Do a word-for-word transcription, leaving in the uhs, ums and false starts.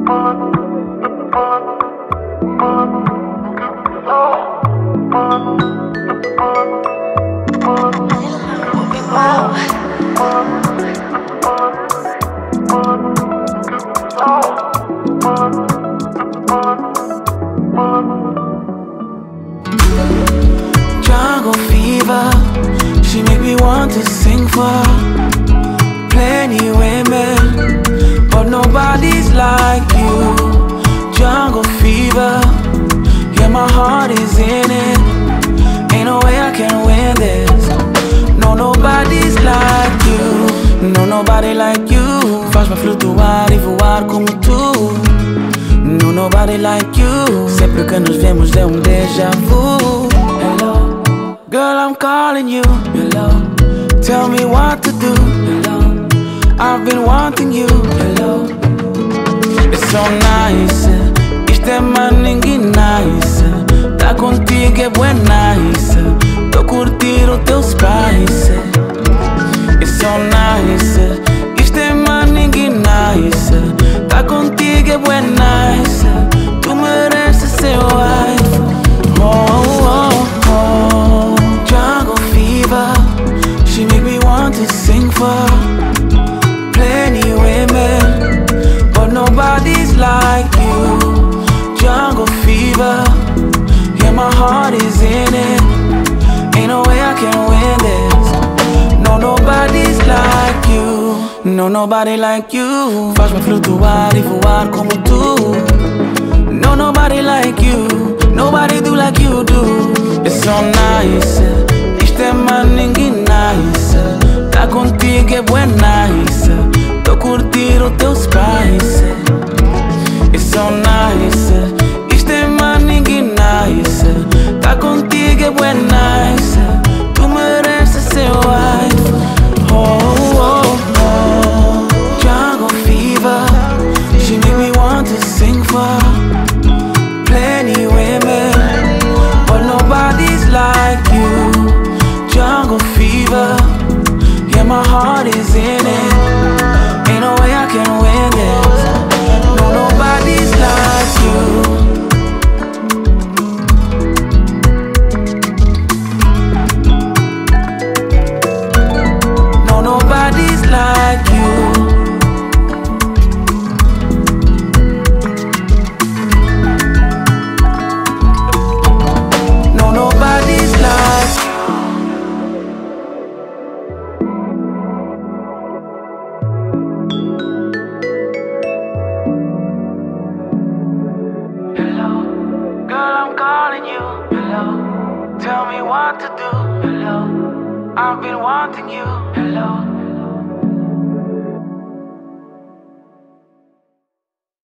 Jungle fever, she make me want to sing for plenty women, but nobody's like you. Jungle fever, yeah, my heart is in it. Ain't no way I can win this. No, nobody's like you. No, nobody like you. Faz-me flutuar e voar como tu. No, nobody like you. Sempre que nos vemos é um déjà vu. Hello, girl, I'm calling you. Hello, tell me what to do. Hello, I've been wanting you. Hello, it's so nice. Isto é maningue nice. Tá contigo é bué nice. Tô curtir o teu spice. It's so nice. Isto é maningue nice. Tá contigo é bué nice. Tu mereces ser wife. Oh, oh, oh. Jungle fever, she make me want to sing for plenty women, but nobody's like you. Jungle fever, yeah, my heart is in it. Ain't no way I can win this. No, nobody's like you. No, nobody like you. Faz-me flutuar e voar como tu. No, nobody like you. Nobody do like you do. It's so nice. Isto é maningue nice. Tá contigo é bué nice. Tô curtir o teu spice. It's so nice. Isto é maningue nice. Tá contigo é bué nice. Tu mereces ser wife. Oh, oh, oh. Jungle fever, she make me want to sing for plenty women, but nobody's like you. Jungle fever, yeah, my heart is in it. Ain't no way I can win this. No, nobody's like you. No, nobody's like you. No, nobody's like you. Hello, girl, I'm calling you. Hello, tell me what to do. Hello, I've been wanting you. Hello.